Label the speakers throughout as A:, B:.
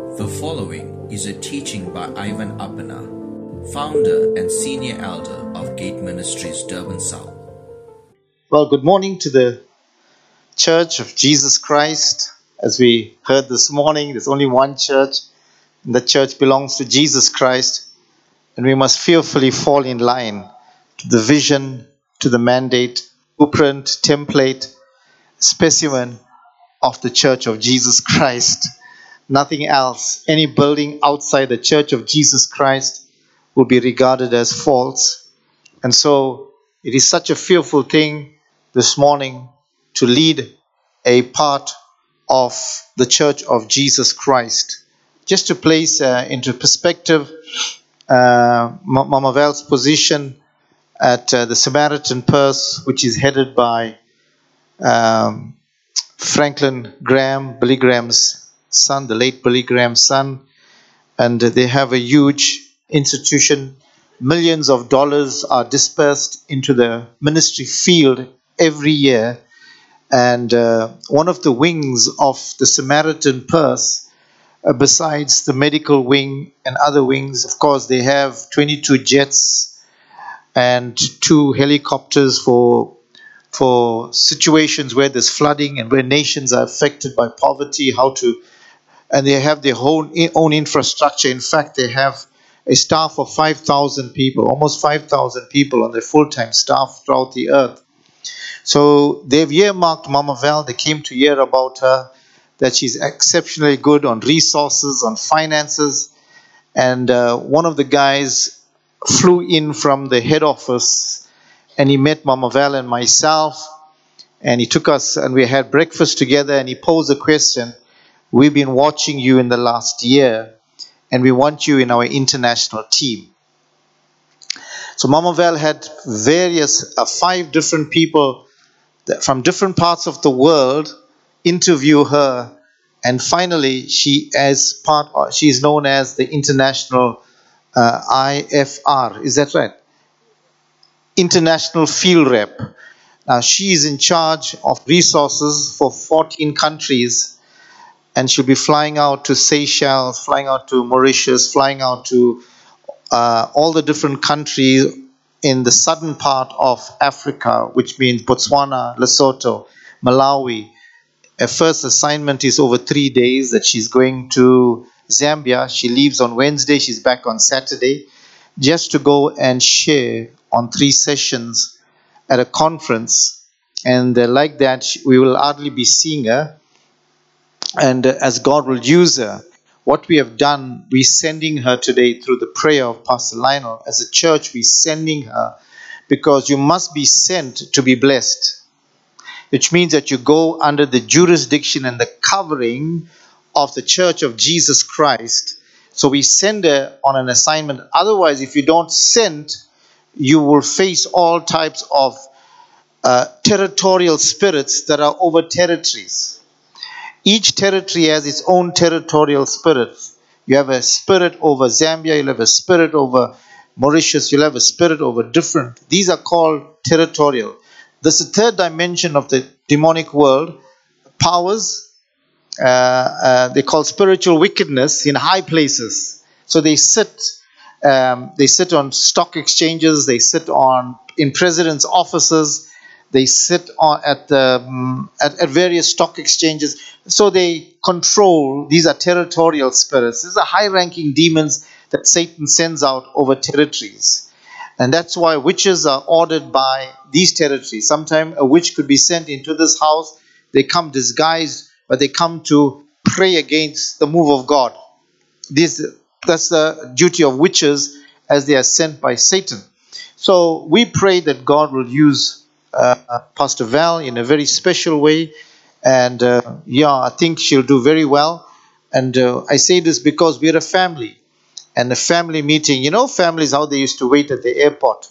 A: The following is a teaching by Ivan Appana, founder and senior elder of Gate Ministries, Durban South.
B: Well, good morning to the Church of Jesus Christ. As we heard this morning, there's only one church, and the church belongs to Jesus Christ, and we must fearfully fall in line to the vision, to the mandate, blueprint, template, specimen of the Church of Jesus Christ. Nothing else. Any building outside the Church of Jesus Christ will be regarded as false. And so it is such a fearful thing this morning to lead a part of the Church of Jesus Christ. Just to place into perspective Mama Val's position at the Samaritan Purse, which is headed by Franklin Graham, Billy Graham's son, the late Billy Graham's son. And they have a huge institution. Millions of dollars are dispersed into the ministry field every year. And one of the wings of the Samaritan Purse, besides the medical wing and other wings, of course, they have 22 jets and 2 helicopters for situations where there's flooding and where nations are affected by poverty, and they have their own infrastructure. In fact, they have a staff of 5,000 people, almost 5,000 people on their full-time staff throughout the earth. So they've earmarked Mama Val. They came to hear about her, that she's exceptionally good on resources, on finances. And one of the guys flew in from the head office, and he met Mama Val and myself, and he took us and we had breakfast together, and he posed a question. We've been watching you in the last year, and we want you in our international team. So Mama Val had 5 different people from different parts of the world interview her, and finally she is known as the international IFR. Is that right? International Field Rep. Now she is in charge of resources for 14 countries, and she'll be flying out to Seychelles, flying out to Mauritius, flying out to all the different countries in the southern part of Africa, which means Botswana, Lesotho, Malawi. Her first assignment is over 3 days that she's going to Zambia. She leaves on Wednesday, she's back on Saturday, just to go and share on 3 sessions at a conference. And like that, we will hardly be seeing her. And as God will use her, what we have done, we're sending her today through the prayer of Pastor Lionel. As a church, we're sending her because you must be sent to be blessed, which means that you go under the jurisdiction and the covering of the Church of Jesus Christ. So we send her on an assignment. Otherwise, if you don't send, you will face all types of territorial spirits that are over territories. Each territory has its own territorial spirit. You have a spirit over Zambia, you'll have a spirit over Mauritius, you'll have a spirit over different. These are called territorial. This is the third dimension of the demonic world. Powers, they call spiritual wickedness in high places. So they sit on stock exchanges, they sit in president's offices, they sit at various stock exchanges. So they control. These are territorial spirits. These are high-ranking demons that Satan sends out over territories. And that's why witches are ordered by these territories. Sometimes a witch could be sent into this house. They come disguised, but they come to pray against the move of God. That's the duty of witches, as they are sent by Satan. So we pray that God will use Pastor Val in a very special way, and I think she'll do very well. And I say this because we're a family, and a family meeting, families, how they used to wait at the airport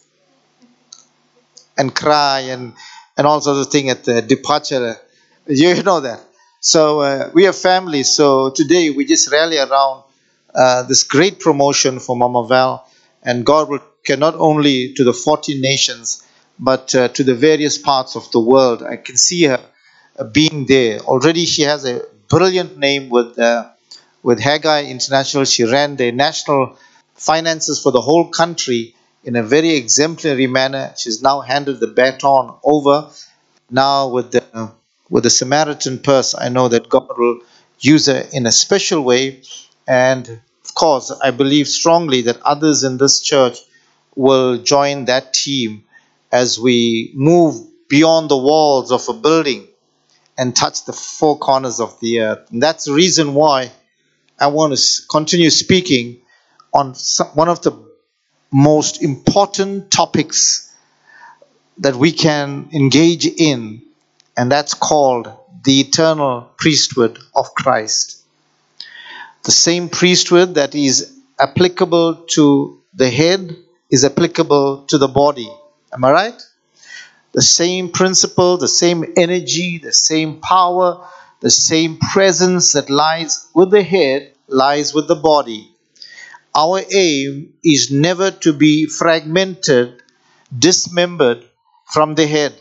B: and cry and all sorts of things at the departure. You know that. So we are family. So today we just rally around this great promotion for Mama Val, and God will care not only to the 14 nations, but to the various parts of the world. I can see her being there. Already she has a brilliant name with with Haggai International. She ran their national finances for the whole country in a very exemplary manner. She's now handed the baton over. Now with the Samaritan Purse, I know that God will use her in a special way. And of course, I believe strongly that others in this church will join that team as we move beyond the walls of a building and touch the four corners of the earth. And that's the reason why I want to continue speaking on one of the most important topics that we can engage in, and that's called the eternal priesthood of Christ. The same priesthood that is applicable to the head is applicable to the body. Am I right? The same principle, the same energy, the same power, the same presence that lies with the head lies with the body. Our aim is never to be fragmented, dismembered from the head.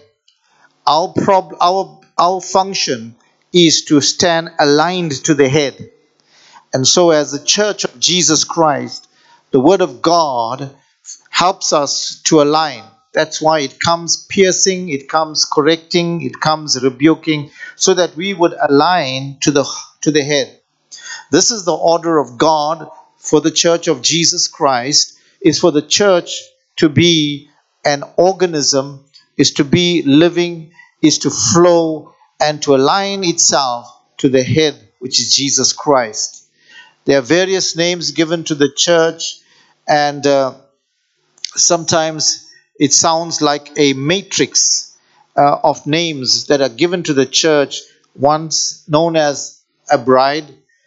B: Our function is to stand aligned to the head. And so as the Church of Jesus Christ, the Word of God helps us to align. That's why it comes piercing, it comes correcting, it comes rebuking, so that we would align to the head. This is the order of God for the Church of Jesus Christ, is for the church to be an organism, is to be living, is to flow, and to align itself to the head, which is Jesus Christ. There are various names given to the church, and sometimes it sounds like a matrix of names that are given to the church, once known as a bride,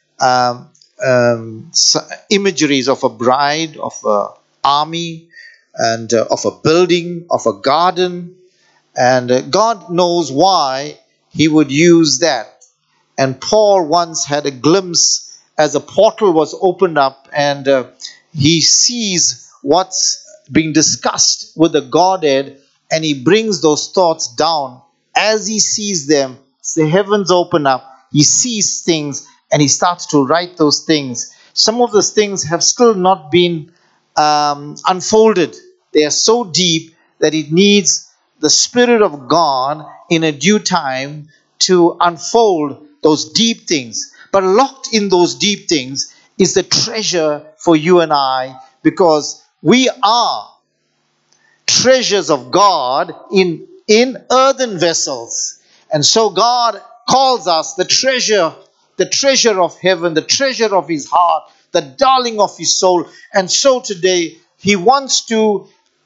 B: imageries of a bride, of an army, and of a building, of a garden. And God knows why He would use that. And Paul once had a glimpse as a portal was opened up, and he sees what's being discussed with the Godhead, and he brings those thoughts down. As he sees them, the heavens open up, he sees things, and he starts to write those things. Some of those things have still not been unfolded. They are so deep that it needs the Spirit of God in a due time to unfold those deep things. But locked in those deep things is the treasure for you and I, because we are treasures of God in earthen vessels. And so God calls us the treasure of heaven, the treasure of His heart, the darling of His soul. And so today He wants to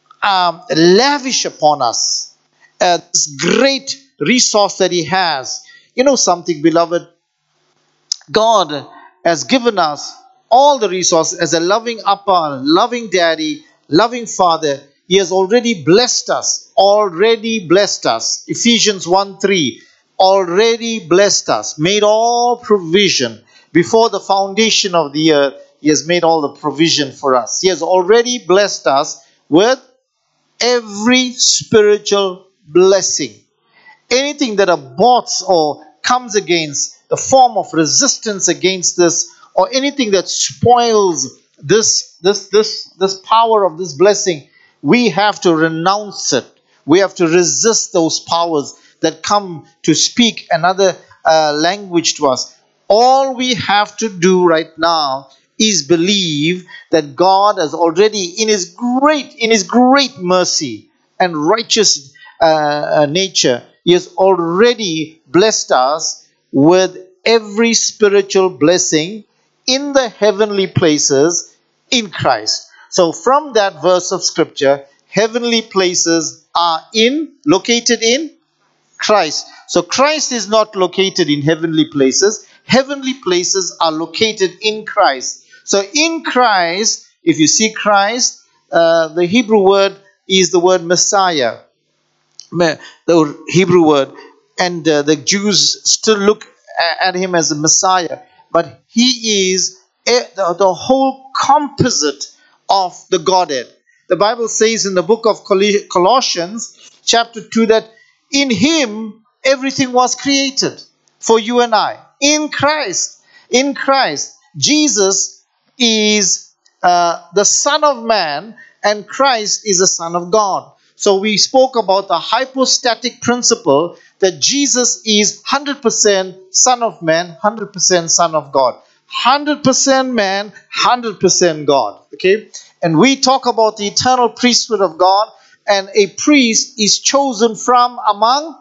B: lavish upon us this great resource that He has. You know something, beloved? God has given us all the resources as a loving Appa, loving Daddy, loving Father. He has already blessed us. Ephesians 1:3. Already blessed us. Made all provision. Before the foundation of the earth, He has made all the provision for us. He has already blessed us with every spiritual blessing. Anything that aborts or comes against the form of resistance against this, or anything that spoils this power of this blessing, we have to renounce it. We have to resist those powers that come to speak another language to us. All we have to do right now is believe that God has already, in His great mercy and righteous nature, He has already blessed us with every spiritual blessing in the heavenly places in Christ. So from that verse of scripture, heavenly places are located in Christ. So Christ is not located in heavenly places. Heavenly places are located in Christ. So in Christ, if you see Christ, the Hebrew word is the word Messiah. The Hebrew word. And the Jews still look at Him as a Messiah. But He is the whole composite of the Godhead. The Bible says in the book of Colossians chapter 2 that in Him everything was created for you and I. In Christ. Jesus is the Son of Man and Christ is the Son of God. So we spoke about the hypostatic principle that Jesus is 100% Son of Man, 100% Son of God. 100% man, 100% God. Okay? And we talk about the eternal priesthood of God, and a priest is chosen from among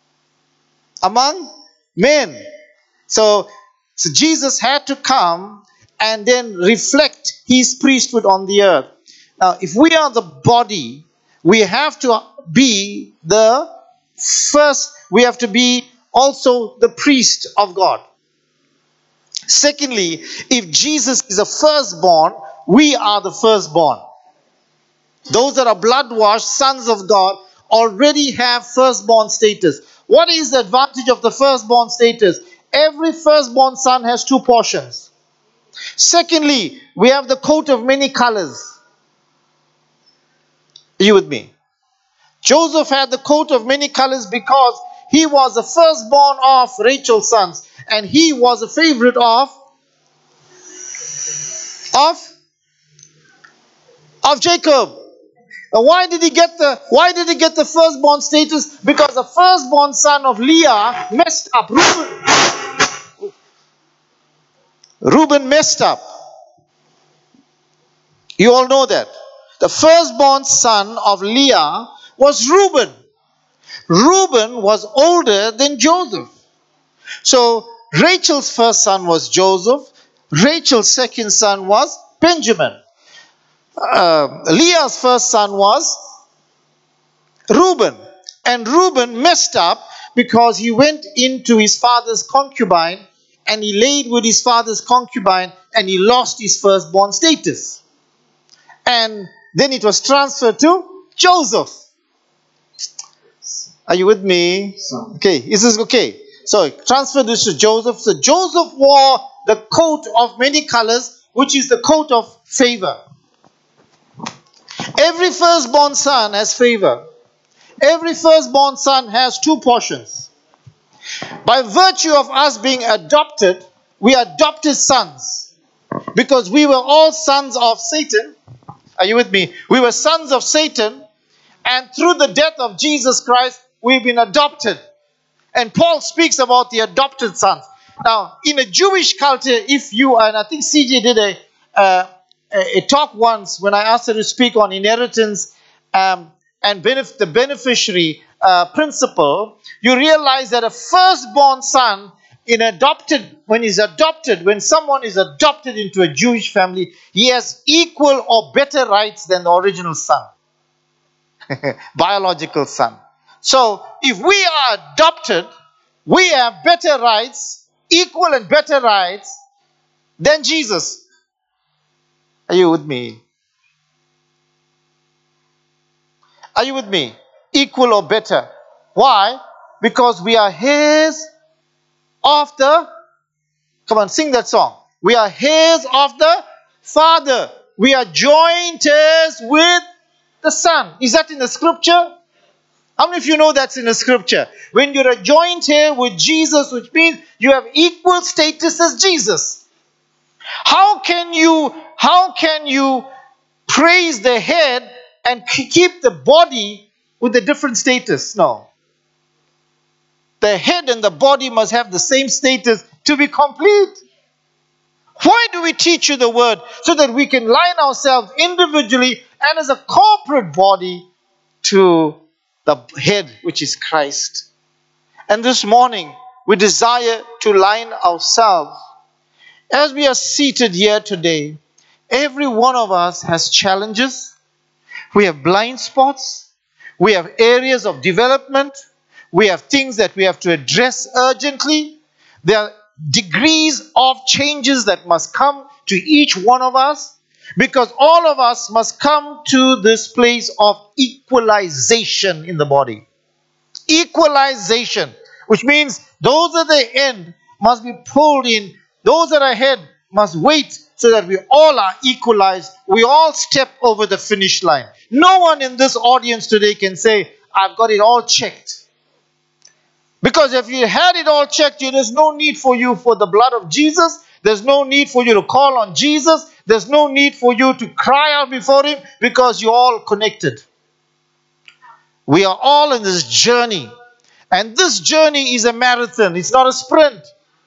B: men. So Jesus had to come and then reflect his priesthood on the earth. Now, if we are the body, we have to be the first, we have to be also the priest of God. Secondly, if Jesus is a firstborn, we are the firstborn. Those that are blood-washed sons of God already have firstborn status. What is the advantage of the firstborn status? Every firstborn son has two portions. Secondly, we have the coat of many colors. Are you with me? Joseph had the coat of many colors because he was the firstborn of Rachel's sons, and he was a favorite of Jacob. Why did he get the firstborn status? Because the firstborn son of Leah messed up. Reuben messed up. You all know that. The firstborn son of Leah was Reuben. Reuben was older than Joseph. So Rachel's first son was Joseph. Rachel's second son was Benjamin. Leah's first son was Reuben. And Reuben messed up because he went into his father's concubine and he laid with his father's concubine and he lost his firstborn status. And then it was transferred to Joseph. Are you with me? Okay, is this okay? So transferred this to Joseph. So Joseph wore the coat of many colors, which is the coat of favor. Every firstborn son has favor. Every firstborn son has two portions. By virtue of us being adopted, we are adopted sons. Because we were all sons of Satan. Are you with me? We were sons of Satan. And through the death of Jesus Christ, we've been adopted. And Paul speaks about the adopted sons. Now, in a Jewish culture, if you, and I think CJ did a talk once when I asked her to speak on inheritance and the beneficiary principle, you realize that a firstborn son when someone is adopted into a Jewish family, he has equal or better rights than the original son. Biological son. So, if we are adopted, we have better rights, equal and better rights than Jesus. Are you with me? Are you with me? Equal or better. Why? Because we are heirs of the... Come on, sing that song. We are heirs of the Father. We are joint heirs with the Son. Is that in the scripture? How many of you know that's in the scripture? When you're a joint heir with Jesus, which means you have equal status as Jesus. How can you praise the head and keep the body with a different status? No. The head and the body must have the same status to be complete. Why do we teach you the word? So that we can line ourselves individually and as a corporate body to the head, which is Christ. And this morning, we desire to line ourselves. As we are seated here today, every one of us has challenges. We have blind spots. We have areas of development. We have things that we have to address urgently. There are degrees of changes that must come to each one of us. Because all of us must come to this place of equalization in the body. Equalization. Which means those at the end must be pulled in. Those that are ahead must wait so that we all are equalized. We all step over the finish line. No one in this audience today can say, I've got it all checked. Because if you had it all checked, there's no need for you for the blood of Jesus. There's no need for you to call on Jesus. There's no need for you to cry out before Him, because you're all connected. We are all in this journey. And this journey is a marathon. It's not a sprint.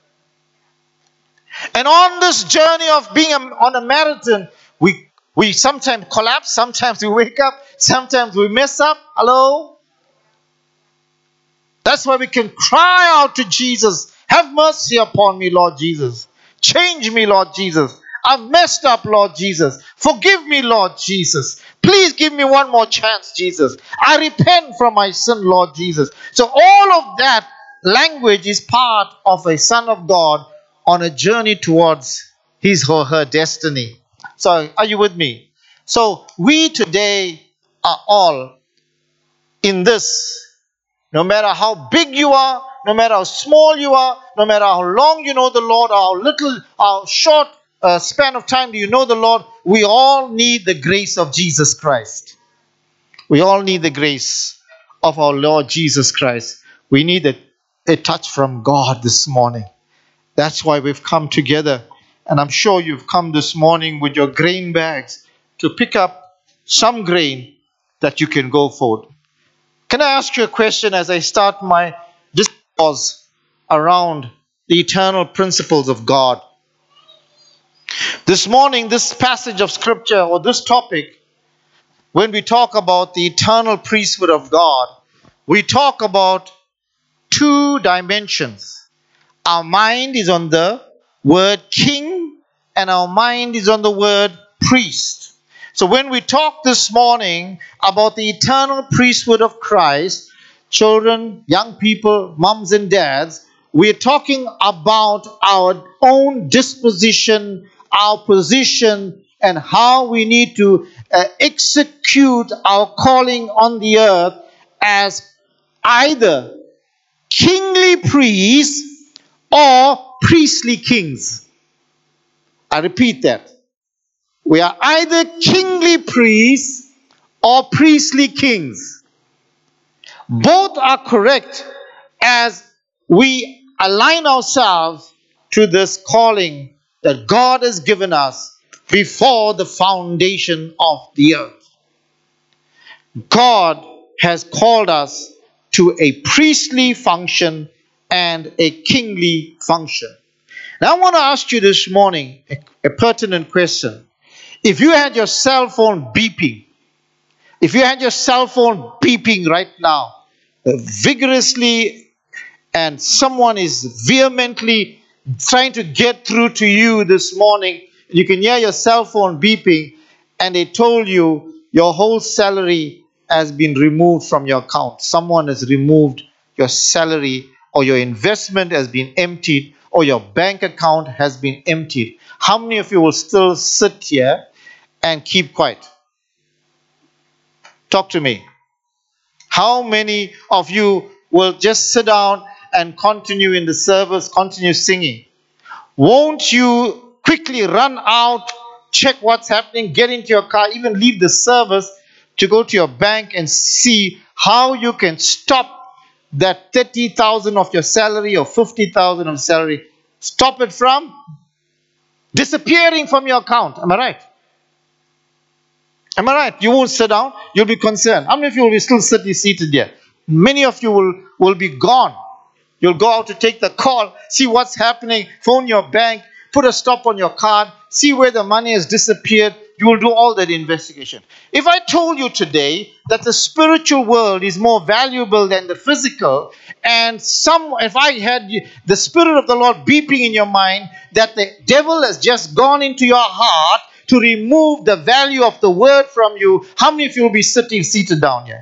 B: And on this journey of being on a marathon, we sometimes collapse, sometimes we wake up, sometimes we mess up. Hello? That's why we can cry out to Jesus. Have mercy upon me, Lord Jesus. Change me, Lord Jesus. I've messed up, Lord Jesus. Forgive me, Lord Jesus. Please give me one more chance, Jesus. I repent from my sin, Lord Jesus. So all of that language is part of a son of God on a journey towards his or her destiny. So are you with me? So we today are all in this. No matter how big you are, no matter how small you are, no matter how long you know the Lord, or how short span of time do you know the Lord, we all need the grace of Jesus Christ. We all need the grace of our Lord Jesus Christ. We need a touch from God this morning. That's why we've come together. And I'm sure you've come this morning with your grain bags to pick up some grain that you can go forward. Can I ask you a question as I start my discourse around the eternal principles of God? This morning, this passage of scripture, or this topic, when we talk about the eternal priesthood of God, we talk about two dimensions. Our mind is on the word king, and our mind is on the word priest. So when we talk this morning about the eternal priesthood of Christ, children, young people, moms and dads, we're talking about our own disposition, our position, and how we need to execute our calling on the earth as either kingly priests or priestly kings. I repeat that. We are either kingly priests or priestly kings. Both are correct as we align ourselves to this calling that God has given us before the foundation of the earth. God has called us to a priestly function and a kingly function. Now I want to ask you this morning a pertinent question. If you had your cell phone beeping, right now, vigorously, and someone is vehemently trying to get through to you this morning, you can hear your cell phone beeping, and they told you your whole salary has been removed from your account. Someone has removed your salary, or your investment has been emptied, or your bank account has been emptied. How many of you will still sit here and keep quiet? Talk to me. How many of you will just sit down and continue in the service, continue singing? Won't you quickly run out, check what's happening, get into your car, even leave the service to go to your bank and see how you can stop that 30,000 of your salary or 50,000 of salary, stop it from disappearing from your account? Am I right? Am I right? You won't sit down. You'll be concerned. How many of you will be still seated there? Many of you will be gone. You'll go out to take the call, see what's happening, phone your bank, put a stop on your card, see where the money has disappeared. You will do all that investigation. If I told you today that the spiritual world is more valuable than the physical, and if I had the Spirit of the Lord beeping in your mind that the devil has just gone into your heart to remove the value of the word from you, how many of you will be seated down here?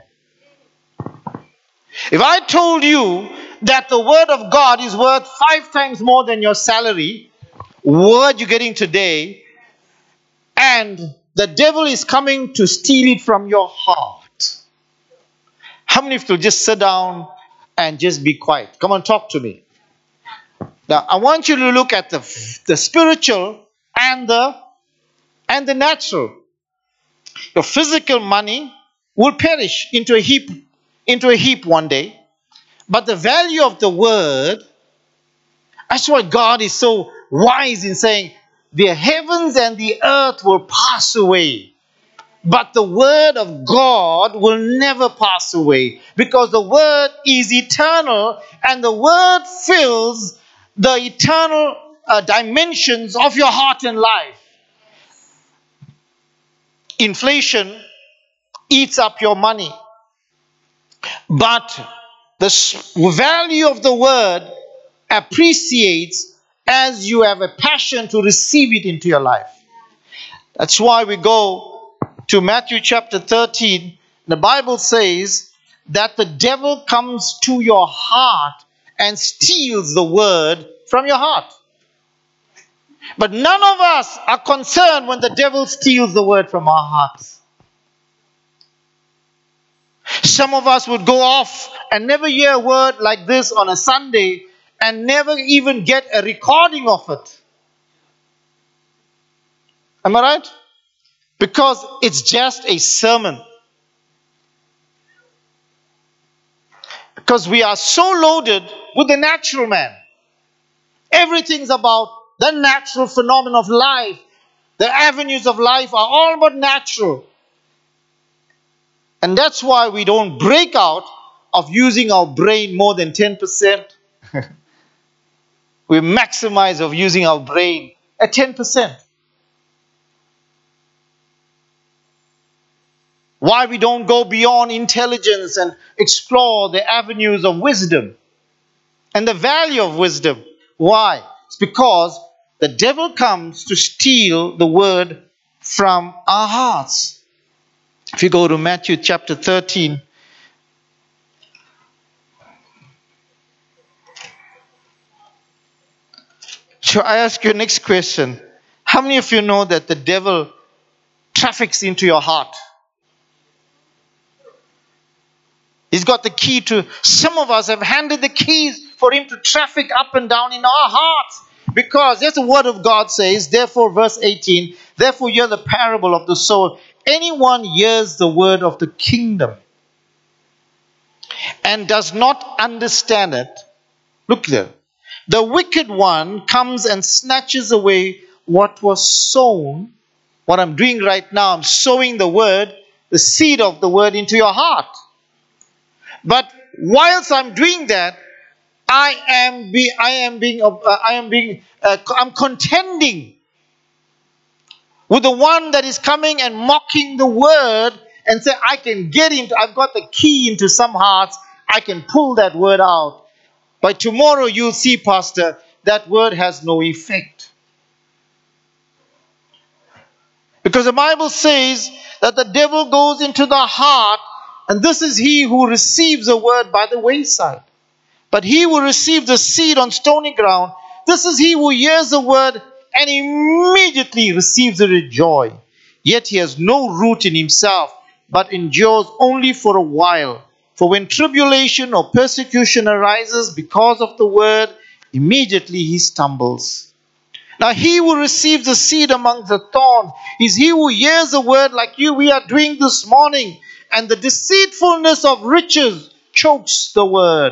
B: If I told you that the word of God is worth 5 times more than your salary, word you're getting today, and the devil is coming to steal it from your heart, how many of you will just sit down and just be quiet? Come on, talk to me. Now, I want you to look at the spiritual and the natural. Your physical money will perish into a heap one day. But the value of the word, that's why God is so wise in saying, the heavens and the earth will pass away, but the word of God will never pass away, because the word is eternal, and the word fills the eternal dimensions of your heart and life. Inflation eats up your money, but the value of the word appreciates as you have a passion to receive it into your life. That's why we go to Matthew chapter 13. The Bible says that the devil comes to your heart and steals the word from your heart. But none of us are concerned when the devil steals the word from our hearts. Some of us would go off and never hear a word like this on a Sunday and never even get a recording of it. Am I right? Because it's just a sermon. Because we are so loaded with the natural man. Everything's about the natural phenomenon of life. The avenues of life are all but natural. And that's why we don't break out of using our brain more than 10%. We maximize of using our brain at 10%. Why we don't go beyond intelligence and explore the avenues of wisdom and the value of wisdom. Why? It's because the devil comes to steal the word from our hearts. If you go to Matthew chapter 13, so I ask you next question. How many of you know that the devil traffics into your heart? He's got the key to, some of us have handed the keys for him to traffic up and down in our hearts. Because as the word of God says, therefore, verse 18, therefore hear the parable of the sower. Anyone hears the word of the kingdom and does not understand it. Look there. The wicked one comes and snatches away what was sown. What I'm doing right now, I'm sowing the word, the seed of the word into your heart. But whilst I'm doing that, I'm contending with the one that is coming and mocking the word and say, I can get into, I've got the key into some hearts, I can pull that word out. By tomorrow you'll see, Pastor, that word has no effect. Because the Bible says that the devil goes into the heart, and this is he who receives the word by the wayside. But he who receives the seed on stony ground, this is he who hears the word and immediately receives it with joy. Yet he has no root in himself, but endures only for a while. For when tribulation or persecution arises because of the word, immediately he stumbles. Now he who receives the seed among the thorns is he who hears the word like we are doing this morning, and the deceitfulness of riches chokes the word.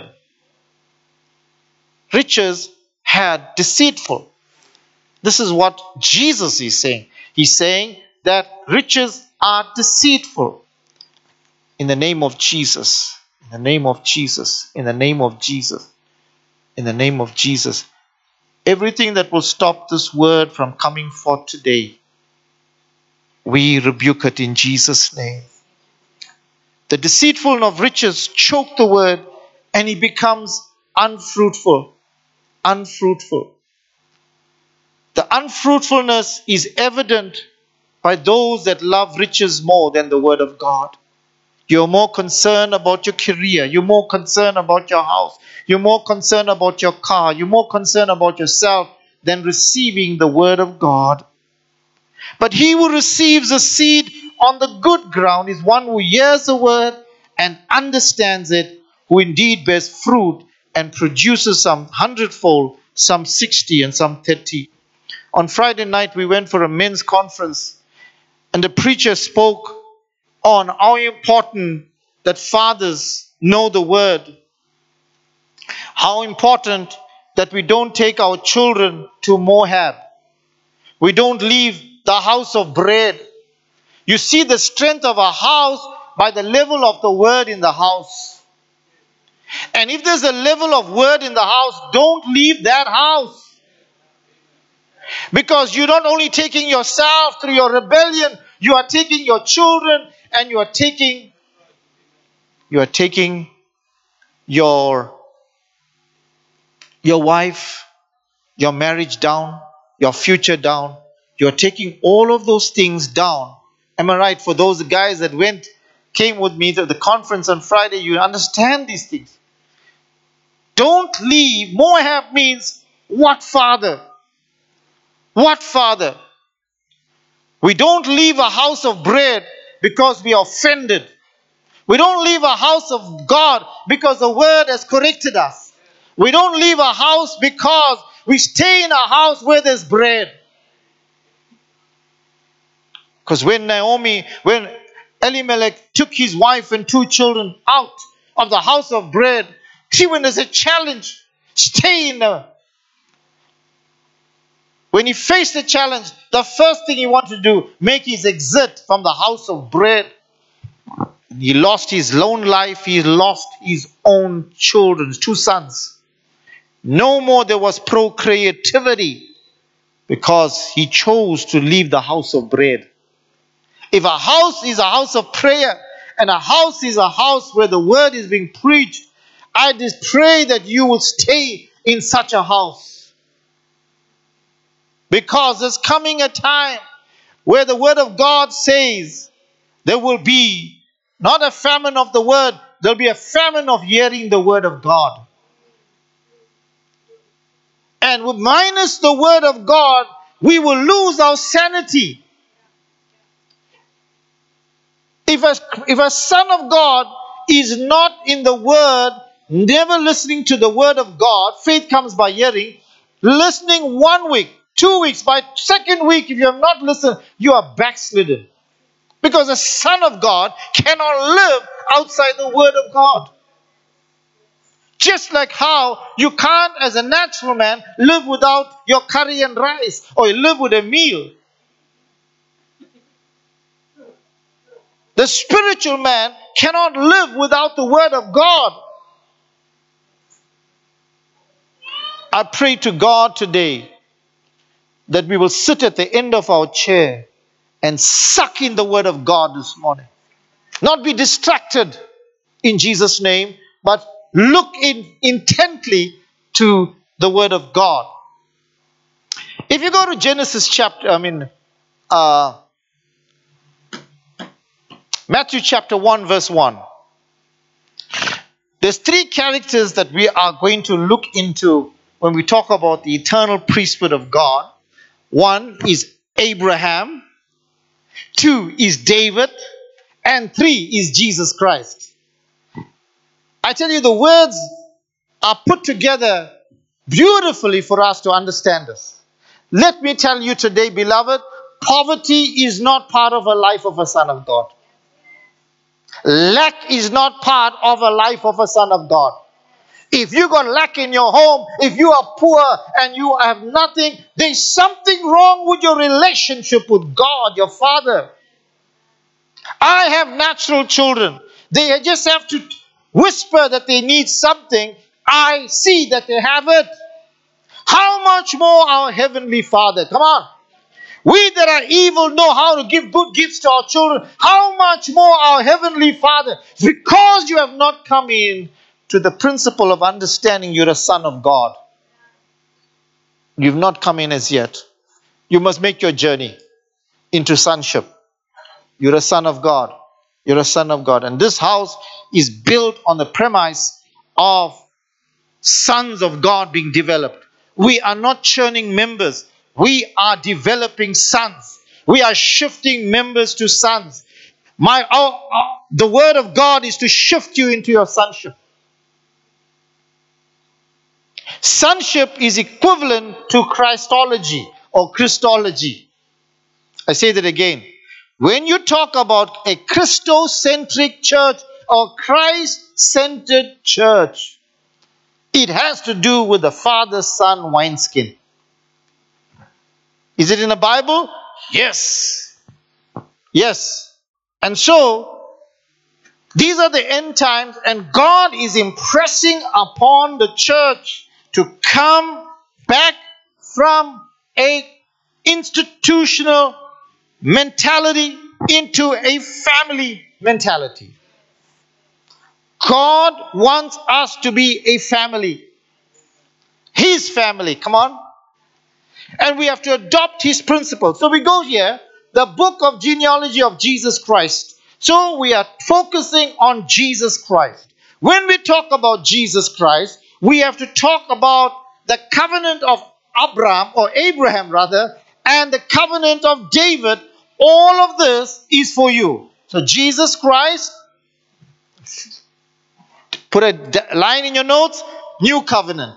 B: Riches had deceitful. This is what Jesus is saying. He's saying that riches are deceitful. In the name of Jesus, in the name of Jesus, in the name of Jesus, in the name of Jesus. Everything that will stop this word from coming forth today, we rebuke it in Jesus' name. The deceitfulness of riches choke the word, and he becomes unfruitful. Unfruitful. The unfruitfulness is evident by those that love riches more than the word of God. You're more concerned about your career. You're more concerned about your house. You're more concerned about your car. You're more concerned about yourself than receiving the word of God. But he who receives a seed on the good ground is one who hears the word and understands it, who indeed bears fruit and produces some 100-fold, some 60 and some 30. On Friday night we went for a men's conference, and the preacher spoke on how important that fathers know the word. How important that we don't take our children to Moab. We don't leave the house of bread. You see the strength of a house by the level of the word in the house. And if there's a level of word in the house, don't leave that house. Because you're not only taking yourself through your rebellion, you are taking your children, and you are taking your wife, your marriage down, your future down. You're taking all of those things down. Am I right? For those guys that came with me to the conference on Friday, you understand these things. Don't leave. Moab means what father? What father? We don't leave a house of bread because we are offended. We don't leave a house of God because the word has corrected us. We don't leave a house because we stay in a house where there's bread. Because when Elimelech took his wife and 2 children out of the house of bread, when there's a challenge, stay in there. When he faced the challenge, the first thing he wanted to do, make his exit from the house of bread. He lost his lone life. He lost his own children, 2 sons. No more there was procreativity because he chose to leave the house of bread. If a house is a house of prayer and a house is a house where the word is being preached, I just pray that you will stay in such a house. Because there's coming a time where the word of God says there will be not a famine of the word, there'll be a famine of hearing the word of God. And minus the word of God, we will lose our sanity. If a son of God is not in the word, never listening to the word of God, faith comes by hearing, listening 1 week, 2 weeks, by 2nd week, if you have not listened, you are backslidden. Because a son of God cannot live outside the word of God. Just like how you can't, as a natural man, live without your curry and rice, or you live with a meal. The spiritual man cannot live without the word of God. I pray to God today that we will sit at the end of our chair and suck in the word of God this morning. Not be distracted in Jesus' name, but look intently to the word of God. If you go to Genesis Matthew chapter 1 verse 1. There's 3 characters that we are going to look into when we talk about the eternal priesthood of God. 1 is Abraham, 2 is David, and 3 is Jesus Christ. I tell you, the words are put together beautifully for us to understand this. Let me tell you today, beloved, poverty is not part of a life of a son of God. Lack is not part of a life of a son of God. If you got lack in your home, if you are poor and you have nothing, there's something wrong with your relationship with God, your Father. I have natural children. They just have to whisper that they need something. I see that they have it. How much more our Heavenly Father? Come on. We that are evil know how to give good gifts to our children. How much more our Heavenly Father? Because you have not come in to the principle of understanding you're a son of God. You've not come in as yet. You must make your journey into sonship. You're a son of God. You're a son of God. And this house is built on the premise of sons of God being developed. We are not churning members. We are developing sons. We are shifting members to sons. The word of God is to shift you into your sonship. Sonship is equivalent to Christology or Christology. I say that again. When you talk about a Christocentric church or Christ-centered church, It has to do with the father-son wineskin. Is it in the Bible? Yes. Yes. And so, these are the end times, and God is impressing upon the church to come back from a institutional mentality into a family mentality. God wants us to be a family. His family, come on. And we have to adopt His principles. So we go here, the book of genealogy of Jesus Christ. So we are focusing on Jesus Christ. When we talk about Jesus Christ, we have to talk about the covenant of Abraham rather, and the covenant of David. All of this is for you. So Jesus Christ, put a line in your notes, new covenant.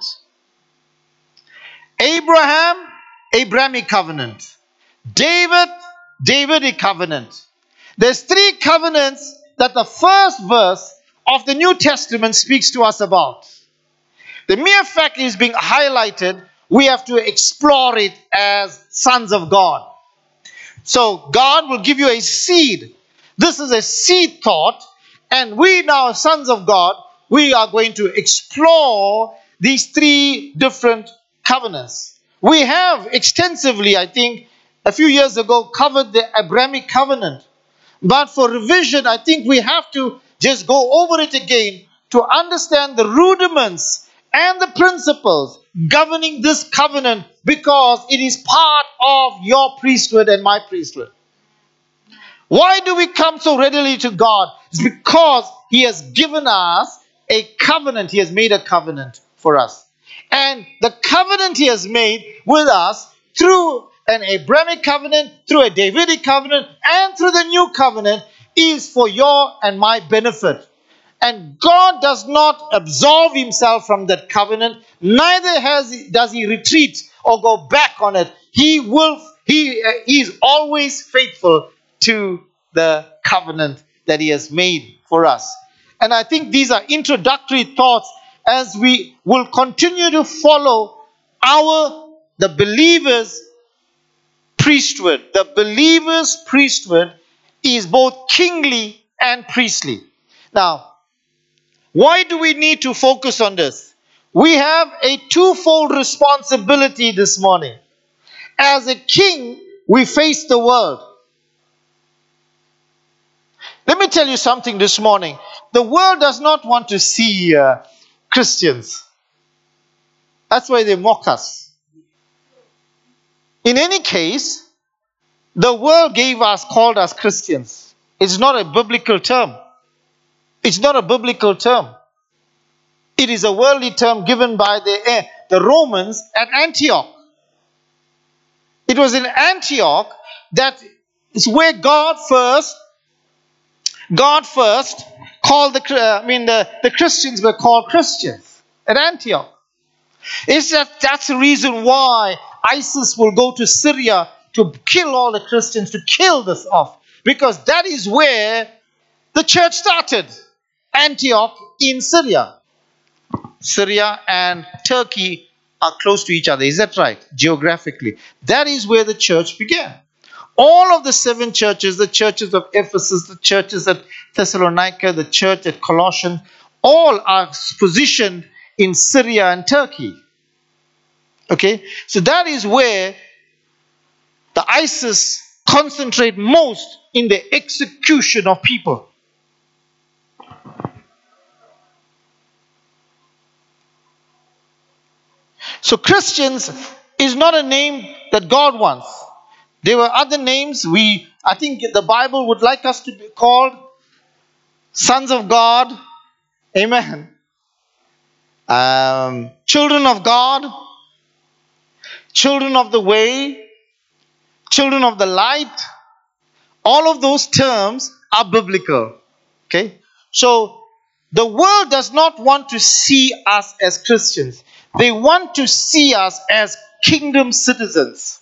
B: Abraham, Abrahamic covenant. David, Davidic covenant. There's 3 covenants that the first verse of the New Testament speaks to us about. The mere fact is being highlighted, we have to explore it as sons of God. So God will give you a seed. This is a seed thought, and we now, sons of God, we are going to explore these 3 different covenants. We have extensively, I think, a few years ago, covered the Abrahamic covenant. But for revision, I think we have to just go over it again to understand the rudiments and the principles governing this covenant, because it is part of your priesthood and my priesthood. Why do we come so readily to God? It's because He has given us a covenant. He has made a covenant for us. And the covenant He has made with us through an Abrahamic covenant, through a Davidic covenant, and through the new covenant is for your and my benefit. And God does not absolve Himself from that covenant, neither does He retreat or go back on it. He is always faithful to the covenant that He has made for us. And I think these are introductory thoughts as we will continue to follow the believers' priesthood. The believer's priesthood is both kingly and priestly. Now, why do we need to focus on this? We have a twofold responsibility this morning. As a king, we face the world. Let me tell you something this morning. The world does not want to see Christians. That's why they mock us. In any case, the world called us Christians. It's not a biblical term. It's not a biblical term. It is a worldly term given by the Romans at Antioch. It was in Antioch that is where God first called the Christians were called Christians at Antioch. That's the reason why ISIS will go to Syria to kill all the Christians, to kill this off. Because that is where the church started. Antioch in Syria. Syria and Turkey are close to each other. Is that right? Geographically. That is where the church began. All of the 7 churches, the churches of Ephesus, the churches at Thessalonica, the church at Colossians, all are positioned in Syria and Turkey. Okay? So that is where the ISIS concentrate most in the execution of people. So Christians is not a name that God wants. There were other names. I think the Bible would like us to be called sons of God. Amen. Children of God. Children of the way. Children of the light. All of those terms are biblical. Okay. So the world does not want to see us as Christians. They want to see us as kingdom citizens.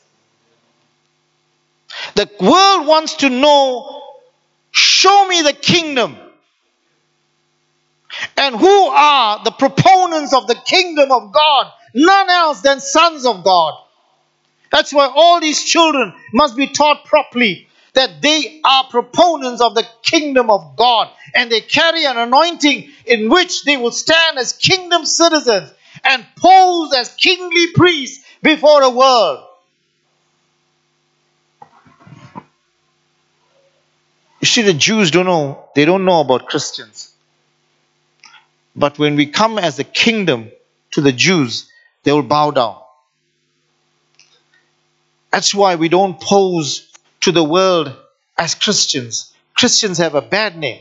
B: The world wants to know, show me the kingdom. And And who are the proponents of the kingdom of God? None else than sons of God. That's why all these children must be taught properly that they are proponents of the kingdom of God, and they carry an anointing in which they will stand as kingdom citizens and pose as kingly priests before the world. You see, the Jews don't know about Christians. But when we come as a kingdom to the Jews, they will bow down. That's why we don't pose to the world as Christians. Christians have a bad name.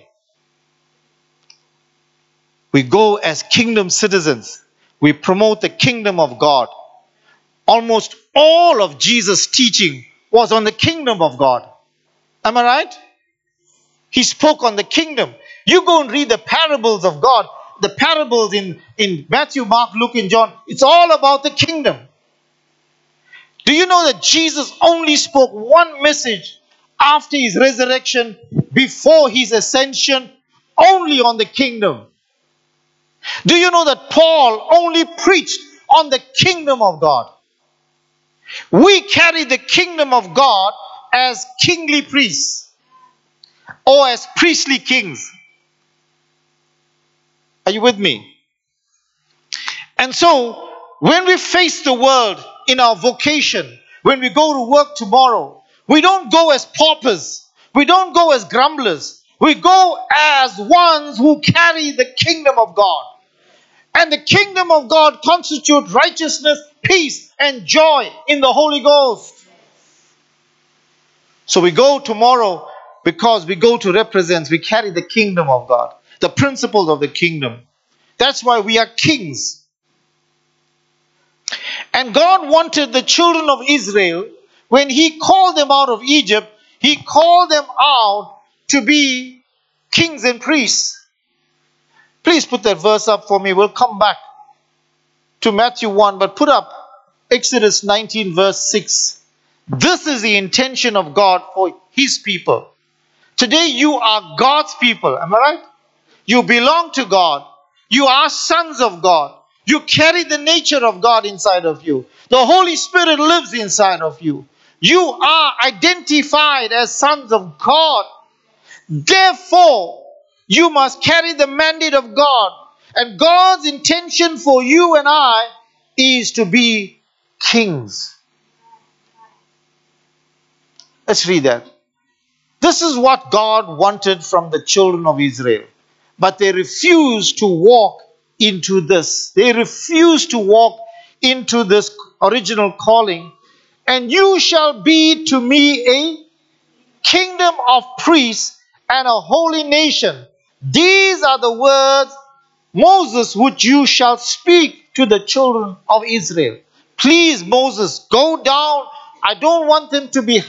B: We go as kingdom citizens. We promote the kingdom of God. Almost all of Jesus' teaching was on the kingdom of God. Am I right? He spoke on the kingdom. You go and read the parables of God. The parables in Matthew, Mark, Luke, and John. It's all about the kingdom. Do you know that Jesus only spoke one message after his resurrection, before his ascension, only on the kingdom? Do you know that Paul only preached on the kingdom of God? We carry the kingdom of God as kingly priests or as priestly kings. Are you with me? And so, when we face the world in our vocation, when we go to work tomorrow, we don't go as paupers. We don't go as grumblers. We go as ones who carry the kingdom of God. And the kingdom of God constitutes righteousness, peace, and joy in the Holy Ghost. So we go tomorrow because we go to represent, we carry the kingdom of God, the principles of the kingdom. That's why we are kings. And God wanted the children of Israel, when He called them out of Egypt, He called them out to be kings and priests. Please put that verse up for me. We'll come back to Matthew 1, but put up Exodus 19 verse 6. This is the intention of God for His people. Today you are God's people. Am I right? You belong to God. You are sons of God. You carry the nature of God inside of you. The Holy Spirit lives inside of you. You are identified as sons of God. Therefore, you must carry the mandate of God. And God's intention for you and I is to be kings. Let's read that. This is what God wanted from the children of Israel. But they refused to walk into this. They refused to walk into this original calling. And you shall be to me a kingdom of priests and a holy nation. These are the words, Moses, which you shall speak to the children of Israel. Please, Moses, go down. I don't want them to be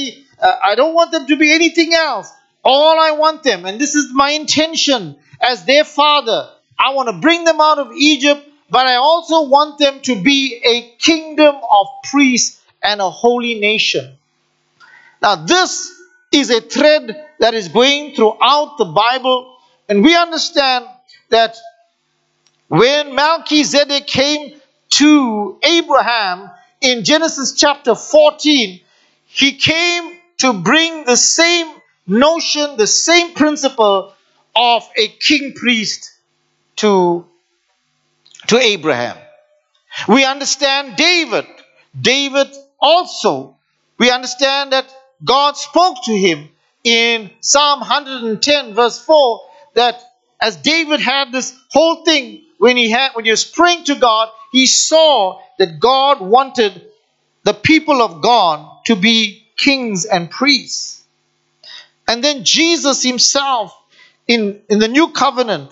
B: I don't want them to be anything else. All I want them, and this is my intention as their father, I want to bring them out of Egypt, but I also want them to be a kingdom of priests and a holy nation. Now, this is a thread that is going throughout the Bible, and we understand that when Melchizedek came to Abraham in Genesis chapter 14, he came to bring the same notion, the same principle of a king priest to Abraham. We understand David. David also, we understand that God spoke to him in Psalm 110 verse 4, that as David had this whole thing, when he was praying to God, he saw that God wanted the people of God to be kings and priests. And then Jesus himself in the new covenant,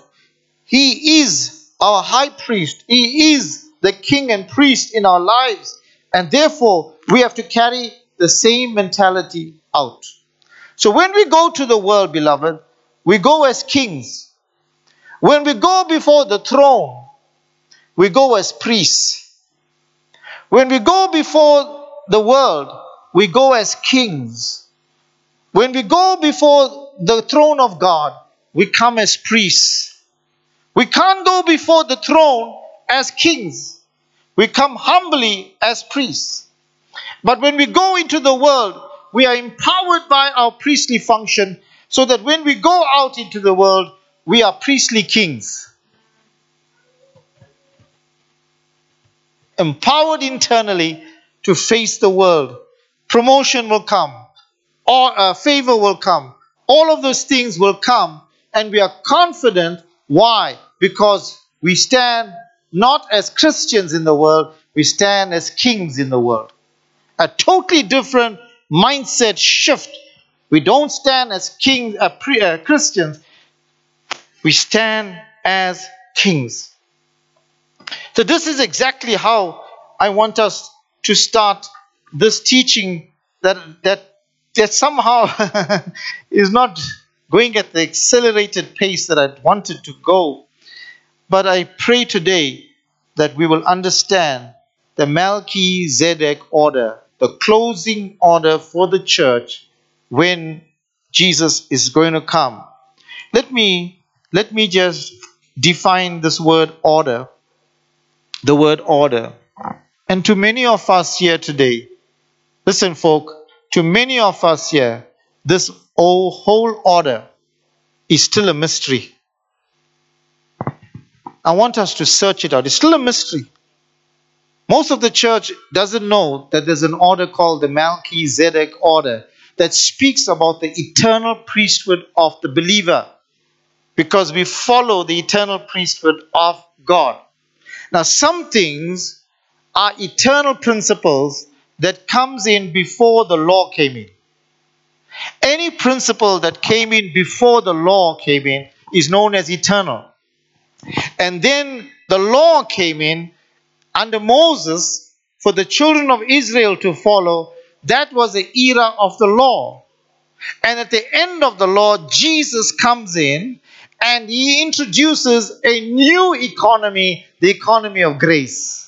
B: He is our high priest. He is the king and priest in our lives. And therefore, we have to carry the same mentality out. So when we go to the world, beloved, we go as kings. When we go before the throne, we go as priests. When we go before the world, we go as kings. When we go before the throne of God, we come as priests. We can't go before the throne as kings. We come humbly as priests. But when we go into the world, we are empowered by our priestly function so that when we go out into the world, we are priestly kings. Empowered internally to face the world. Promotion will come, or favor will come. All of those things will come, and we are confident. Why? Because we stand not as Christians in the world, we stand as kings in the world. A totally different mindset shift. We don't stand as kings, Christians. We stand as kings. So this is exactly how I want us to start this teaching that somehow is not going at the accelerated pace that I wanted to go. But I pray today that we will understand the Melchizedek order, the closing order for the church when Jesus is going to come. Let me just define this word order. The word order. And to many of us here today, listen folk, to many of us here, this whole order is still a mystery. I want us to search it out. It's still a mystery. Most of the church doesn't know that there's an order called the Melchizedek order that speaks about the eternal priesthood of the believer, because we follow the eternal priesthood of God. Now, some things are eternal principles that comes in before the law came in. Any principle that came in before the law came in is known as eternal. And then the law came in under Moses for the children of Israel to follow. That was the era of the law. And at the end of the law, Jesus comes in and he introduces a new economy, the economy of grace.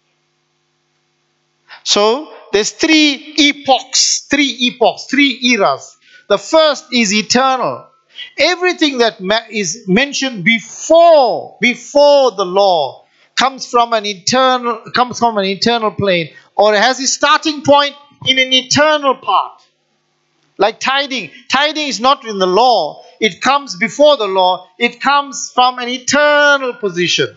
B: So there's three epochs, three eras. The first is eternal. Everything that is mentioned before the law comes from an eternal plane, or has its starting point in an eternal part. Like tithing. Tithing is not in the law. It comes before the law. It comes from an eternal position.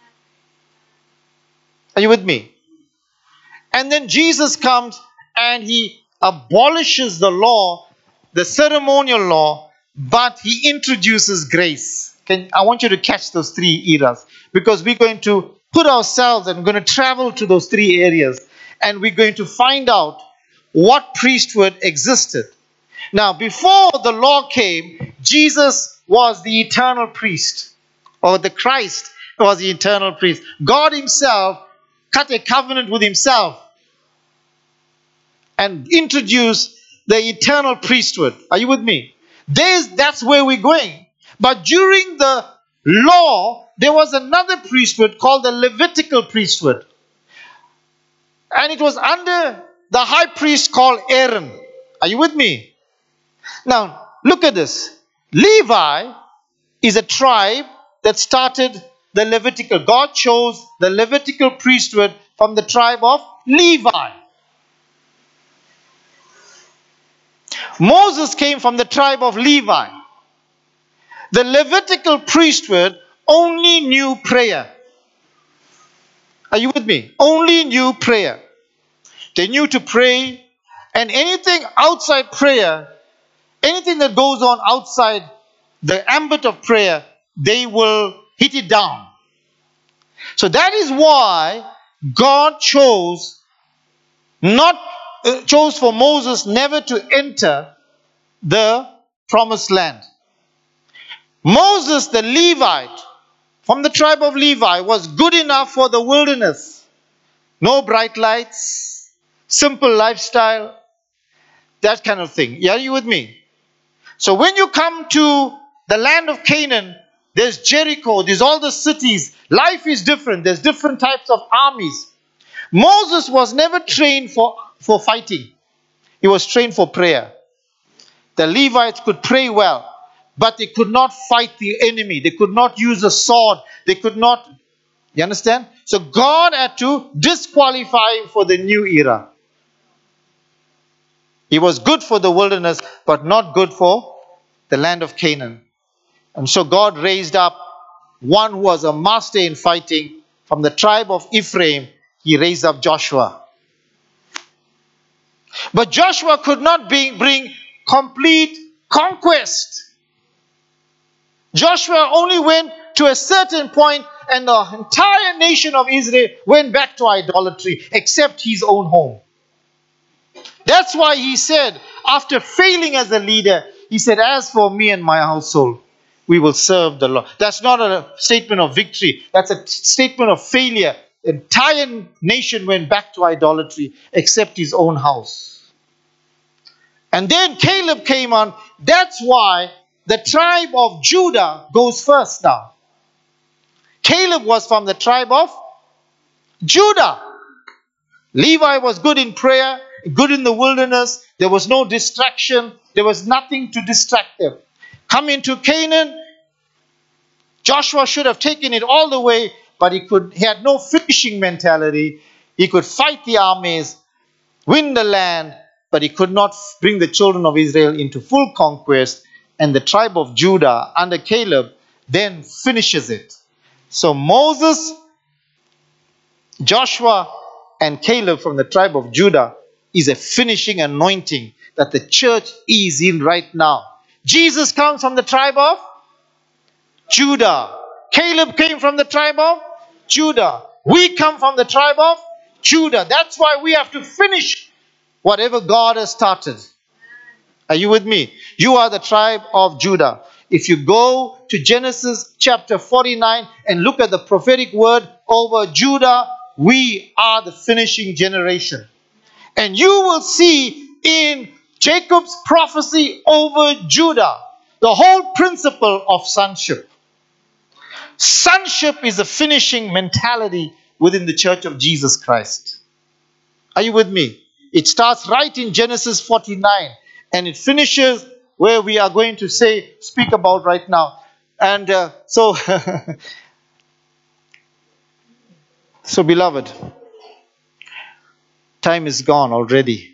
B: Are you with me? And then Jesus comes and he abolishes the law, the ceremonial law, but he introduces grace. I want you to catch those three eras, because we're going to put ourselves and we're going to travel to those three areas, and we're going to find out what priesthood existed. Now, before the law came, Jesus was the eternal priest, or the Christ was the eternal priest. God himself cut a covenant with himself and introduced the eternal priesthood. Are you with me? That's where we're going. But during the law, there was another priesthood called the Levitical priesthood. And it was under the high priest called Aaron. Are you with me? Now, look at this. Levi is a tribe that started the Levitical. God chose the Levitical priesthood from the tribe of Levi. Moses came from the tribe of Levi. The Levitical priesthood only knew prayer. Are you with me? Only knew prayer. They knew to pray, and anything outside prayer, anything that goes on outside the ambit of prayer, they will hit it down. So that is why God chose for Moses never to enter the promised land. Moses, the Levite, from the tribe of Levi, was good enough for the wilderness. No bright lights, simple lifestyle, that kind of thing. Are you with me? So when you come to the land of Canaan, there's Jericho, there's all the cities. Life is different. There's different types of armies. Moses was never trained for fighting. He was trained for prayer. The Levites could pray well. but they could not fight the enemy. They could not use a sword. They could not, you understand? So God had to disqualify him for the new era. He was good for the wilderness, but not good for the land of Canaan. And so God raised up one who was a master in fighting from the tribe of Ephraim. He raised up Joshua. But Joshua could not bring complete conquest. Joshua only went to a certain point, and the entire nation of Israel went back to idolatry, except his own home. That's why he said, after failing as a leader, he said, as for me and my household, we will serve the Lord. That's not a statement of victory. That's a statement of failure. The entire nation went back to idolatry, except his own house. And then Caleb came on. That's why the tribe of Judah goes first now. Caleb was from the tribe of Judah. Levi was good in prayer, good in the wilderness. There was no distraction. There was nothing to distract them. Come into Canaan. Joshua should have taken it all the way, but he had no finishing mentality. He could fight the armies, win the land, but he could not bring the children of Israel into full conquest. And the tribe of Judah under Caleb then finishes it. So Moses, Joshua, and Caleb from the tribe of Judah is a finishing anointing that the church is in right now. Jesus comes from the tribe of Judah. Caleb came from the tribe of Judah. We come from the tribe of Judah. That's why we have to finish whatever God has started. Are you with me? You are the tribe of Judah. If you go to Genesis chapter 49 and look at the prophetic word over Judah, we are the finishing generation. And you will see in Jacob's prophecy over Judah the whole principle of sonship. Sonship is a finishing mentality within the church of Jesus Christ. Are you with me? It starts right in Genesis 49 and it finishes where we are going to speak about right now. And so beloved, time is gone already.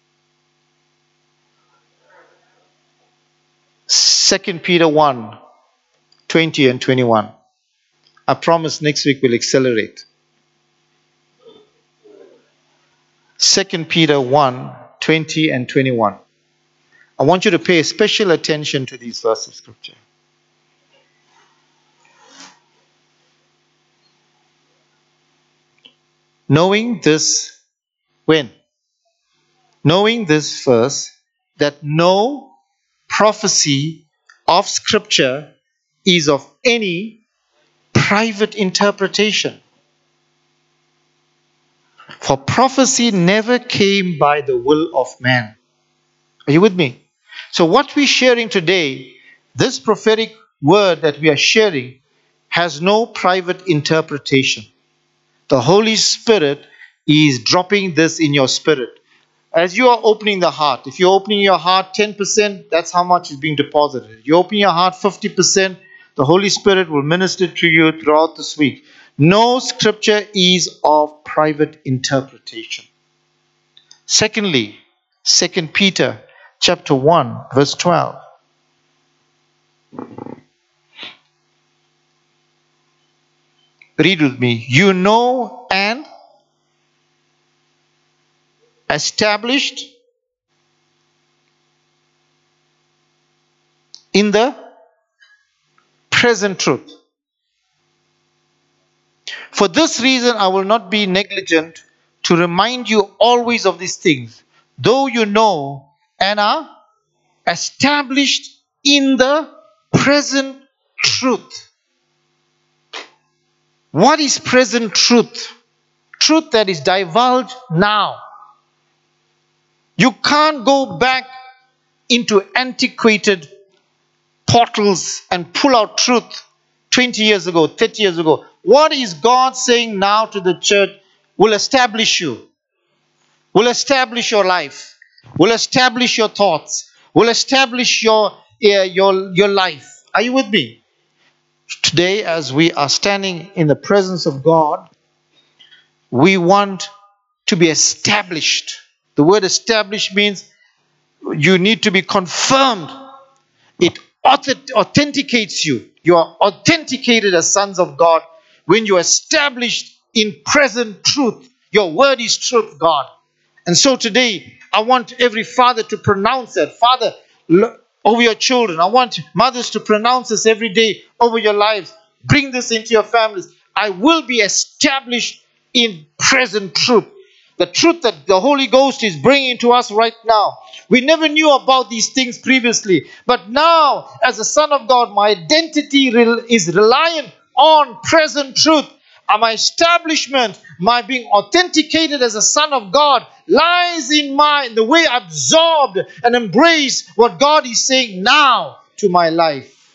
B: 2 Peter 1, 20 and 21. I promise next week we'll accelerate. 2 Peter 1, 20 and 21. I want you to pay special attention to these verses of scripture. Knowing this, when? Knowing this first, that no prophecy of scripture is of any private interpretation. For prophecy never came by the will of man. Are you with me? So what we're sharing today, this prophetic word that we are sharing, has no private interpretation. The Holy Spirit is dropping this in your spirit. As you are opening the heart, if you're opening your heart 10%, that's how much is being deposited. You open your heart 50%, the Holy Spirit will minister to you throughout this week. No scripture is of private interpretation. Secondly, 2 Peter chapter 1, verse 12. Read with me. You know and established in the present truth. For this reason, I will not be negligent to remind you always of these things, though you know and are established in the present truth. What is present truth? Truth that is divulged now. You can't go back into antiquated portals and pull out truth 20 years ago, 30 years ago. What is God saying now to the church will establish you, will establish your life, will establish your thoughts, will establish your your life. Are you with me? Today, as we are standing in the presence of God, we want to be established. The word established means you need to be confirmed. It authenticates you. You are authenticated as sons of God when you are established in present truth. Your word is truth, God. And so today, I want every father to pronounce that. Father, over your children. I want mothers to pronounce this every day over your lives. Bring this into your families. I will be established in present truth. The truth that the Holy Ghost is bringing to us right now. We never knew about these things previously. But now, as a son of God, my identity is reliant on present truth. And my establishment, my being authenticated as a son of God, lies in the way I absorbed and embrace what God is saying now to my life.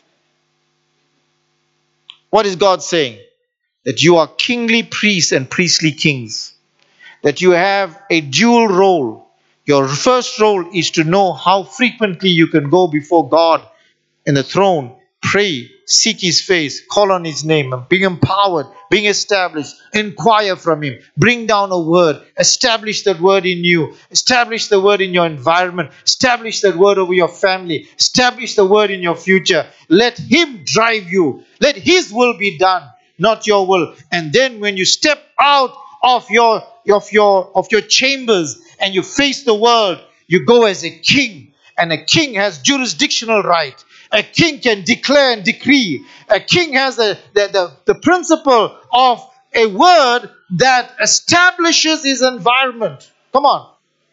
B: What is God saying? That you are kingly priests and priestly kings. That you have a dual role. Your first role is to know how frequently you can go before God in the throne, pray, seek His face, call on His name, and being empowered, being established, inquire from Him, bring down a word, establish that word in you, establish the word in your environment, establish that word over your family, establish the word in your future. Let Him drive you. Let His will be done, not your will. And then when you step out of your chambers and you face the world, you go as a king. And a king has jurisdictional right. A king can declare and decree. A king has the principle of a word that establishes his environment. Come on.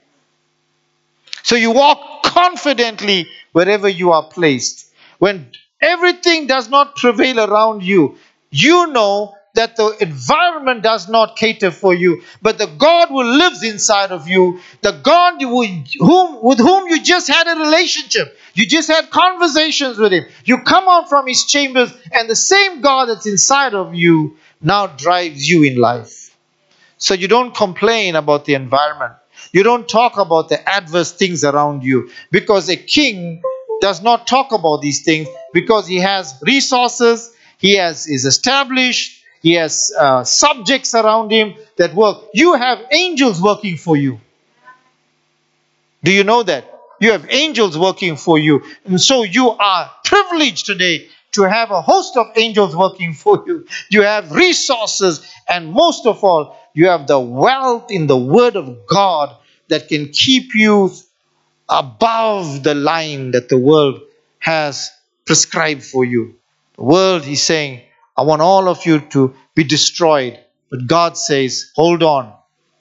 B: So you walk confidently wherever you are placed. When everything does not prevail around you, you know that the environment does not cater for you, but the God who lives inside of you, the God with whom you just had a relationship, you just had conversations with Him, you come out from His chambers, and the same God that's inside of you now drives you in life. So you don't complain about the environment. You don't talk about the adverse things around you, because a king does not talk about these things, because he has resources, is established, he has subjects around him that work. You have angels working for you. Do you know that? You have angels working for you. And so you are privileged today to have a host of angels working for you. You have resources, and most of all, you have the wealth in the Word of God that can keep you above the line that the world has prescribed for you. The world is saying, I want all of you to be destroyed. But God says, hold on.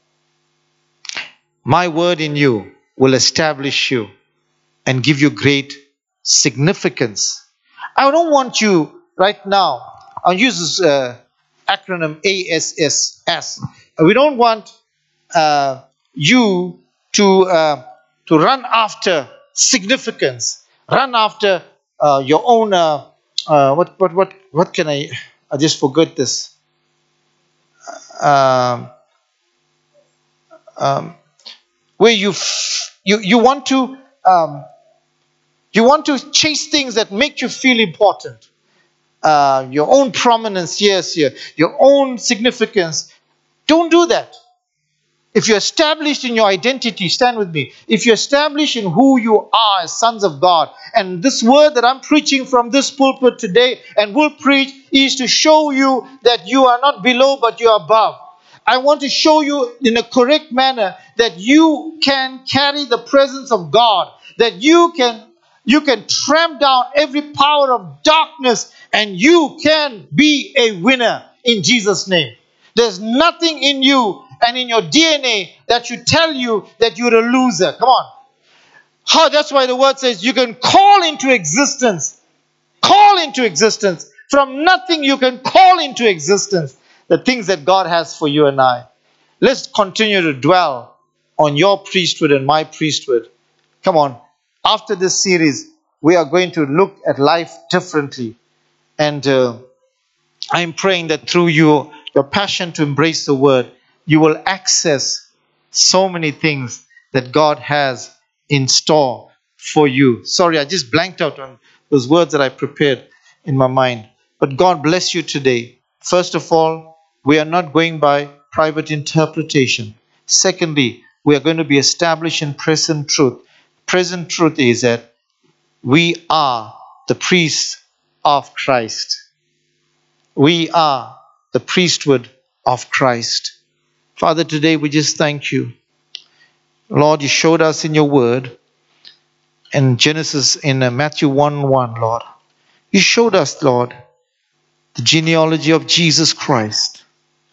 B: My word in you will establish you and give you great significance. I don't want you right now, I'll use this acronym ASSS. We don't want you to run after significance, run after your own, what can I just forget this. Where you want to chase things that make you feel important. Your own prominence, yes, your own significance. Don't do that. If you're established in your identity, stand with me. If you're established in who you are as sons of God, and this word that I'm preaching from this pulpit today and will preach is to show you that you are not below but you are above. I want to show you in a correct manner that you can carry the presence of God, that you can tramp down every power of darkness, and you can be a winner in Jesus' name. There's nothing in you and in your DNA that should tell you that you're a loser. Come on. That's why the word says you can call into existence. Call into existence. From nothing you can call into existence the things that God has for you and I. Let's continue to dwell on your priesthood and my priesthood. Come on. After this series, we are going to look at life differently. And I'm praying that through your passion to embrace the word, you will access so many things that God has in store for you. Sorry, I just blanked out on those words that I prepared in my mind. But God bless you today. First of all, we are not going by private interpretation. Secondly, we are going to be established in present truth. Present truth is that we are the priests of Christ. We are the priesthood of Christ. Father, today we just thank you. Lord, you showed us in your word in Genesis, in Matthew 1:1, Lord. You showed us, Lord, the genealogy of Jesus Christ,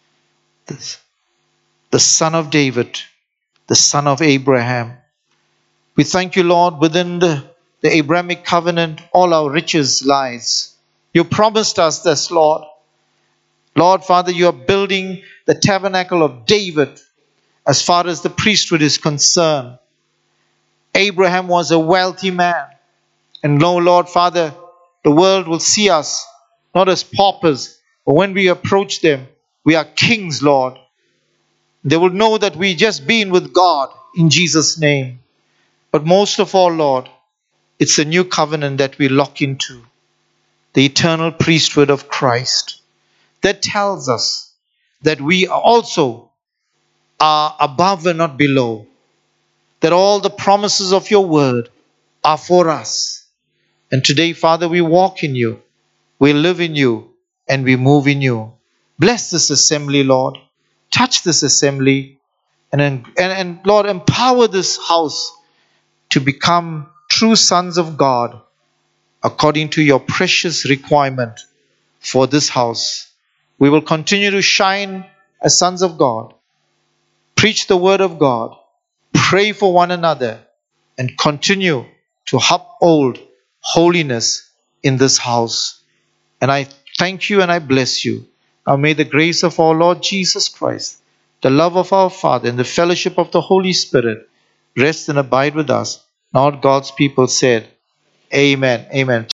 B: the son of David, the son of Abraham. We thank you, Lord, within the Abrahamic covenant, all our riches lies. You promised us this, Lord. Lord, Father, you are building the tabernacle of David as far as the priesthood is concerned. Abraham was a wealthy man. And no, Lord, Father, the world will see us not as paupers, but when we approach them, we are kings, Lord. They will know that we just been with God in Jesus' name. But most of all, Lord, it's the new covenant that we lock into, the eternal priesthood of Christ, that tells us that we also are above and not below, that all the promises of your word are for us. And today, Father, we walk in you, we live in you, and we move in you. Bless this assembly, Lord. Touch this assembly, and Lord, empower this house to become true sons of God according to your precious requirement for this house. We will continue to shine as sons of God, preach the word of God, pray for one another, and continue to uphold holiness in this house. And I thank you and I bless you. Now may the grace of our Lord Jesus Christ, the love of our Father, and the fellowship of the Holy Spirit rest and abide with us. And all God's people said, Amen. Amen.